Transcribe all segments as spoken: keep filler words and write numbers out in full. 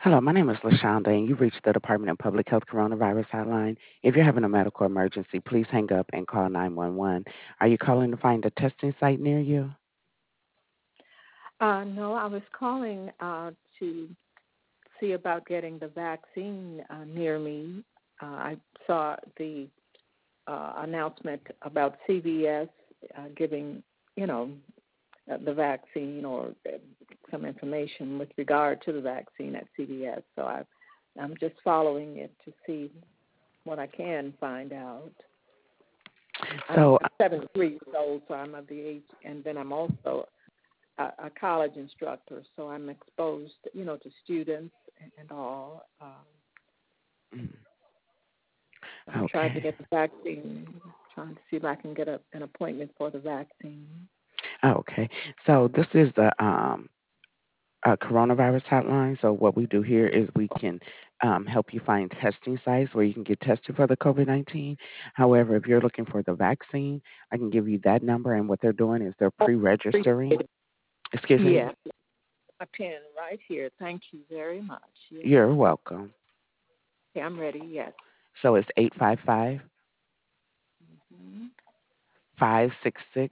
Hello, my name is LaShonda, and you've reached the Department of Public Health Coronavirus Hotline. If you're having a medical emergency, please hang up and call nine one one. Are you calling to find a testing site near you? Uh, no, I was calling uh, to see about getting the vaccine uh, near me. Uh, I saw the uh, announcement about C V S uh, giving, you know, uh, the vaccine or uh, some information with regard to the vaccine at C V S. So I, I'm just following it to see what I can find out. I'm So, seventy-three years old, so I'm of the age, and then I'm also a, a college instructor, so I'm exposed, you know, to students and, and all. Um, mm, I'm trying to okay. get the vaccine, trying to see if I can get a, an appointment for the vaccine. Okay. So this is the um, uh, coronavirus hotline. So what we do here is we can um, help you find testing sites where you can get tested for the COVID nineteen. However, if you're looking for the vaccine, I can give you that number. And what they're doing is they're Oh, pre-registering. Excuse me. yes, a pen right here. Thank you very much. Yes. You're welcome. Okay, I'm ready. Yes. So it's eight five five, Mm-hmm. five six six,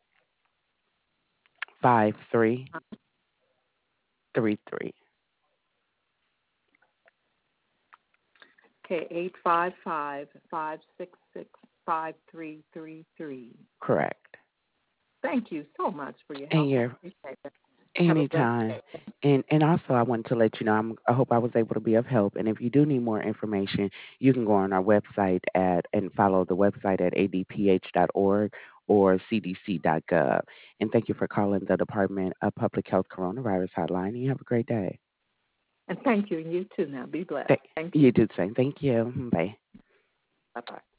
five three three three. Okay, eight five five five six six five three three three. Correct. Thank you so much for your And help. I you're appreciate it. Have a blessed anytime. day. And and also I wanted to let you know I'm, I hope I was able to be of help. And if you do need more information, you can go on our website at and follow the website at a d p h dot org or c d c dot gov. And thank you for calling the Department of Public Health Coronavirus Hotline. And you have a great day. And thank you, and you too now. Be blessed. Th- Thank you. you do the same. Thank you. Bye. Bye-bye.